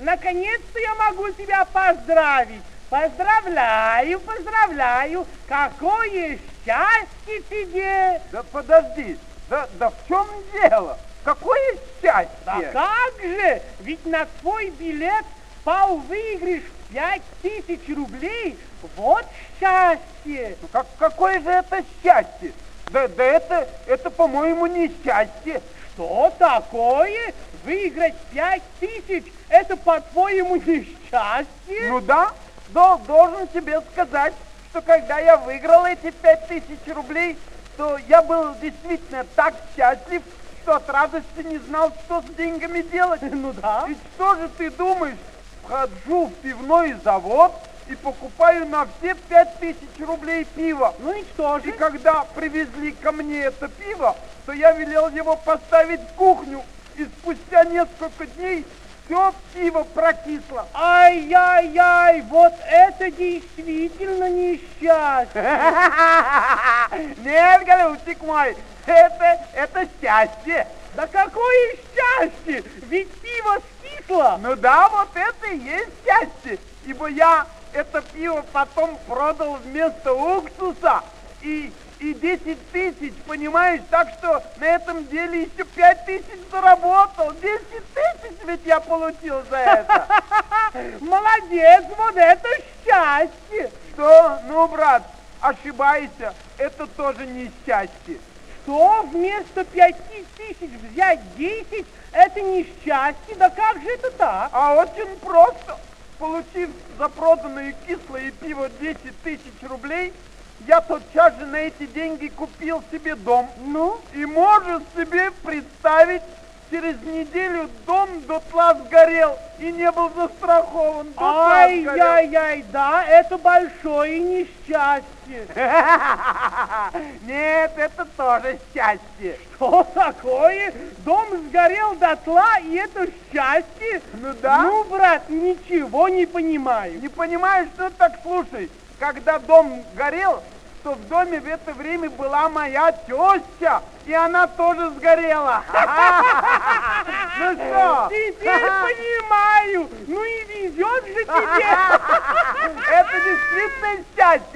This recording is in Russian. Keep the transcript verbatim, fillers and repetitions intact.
наконец-то я могу тебя поздравить. Поздравляю, поздравляю. Какое счастье тебе. Да подожди, да, да в чем дело? Какое счастье? Да как же, ведь на твой билет пал выигрыш пять тысяч рублей. Вот счастье. Ну, как, какое же это счастье? Да, да это, это, по-моему, не счастье. Что такое? Выиграть пять тысяч, это, по-твоему, несчастье? Ну да, да, должен тебе сказать, что когда я выиграл эти пять тысяч рублей, то я был действительно так счастлив, что от радости не знал, что с деньгами делать. Ну да. И что же ты думаешь? Вхожу в пивной завод и покупаю на все пять тысяч рублей пива. Ну и что же? И когда привезли ко мне это пиво, то я велел его поставить в кухню. И спустя несколько дней все пиво прокисло. Ай-яй-яй, вот это действительно несчастье. Нет, голубчик мой, это, это счастье. Да какое счастье, ведь пиво скисло. Ну да, вот это и есть счастье, ибо я это пиво потом продал вместо уксуса и... И десять тысяч, понимаешь, так что на этом деле еще пять тысяч заработал. Десять тысяч ведь я получил за это. Молодец, вот это счастье. Что? Ну, брат, ошибайся, это тоже не счастье. Что, вместо пяти тысяч взять десять, это несчастье? Да как же это так? А очень просто. Получив за проданное кислое пиво десять тысяч рублей, я тотчас же на эти деньги купил себе дом. Ну? И можешь себе представить, через неделю дом дотла сгорел и не был застрахован. Ай-яй-яй, да, это большое несчастье. Нет, это тоже счастье. Что такое? Дом сгорел дотла, и это счастье? Ну да. Ну, брат, ничего не понимаю. Не понимаешь, ну так слушай. Когда дом горел, то в доме в это время была моя теща, и она тоже сгорела. Ну что? Теперь понимаю. Ну и везет же тебе. Это действительно счастье.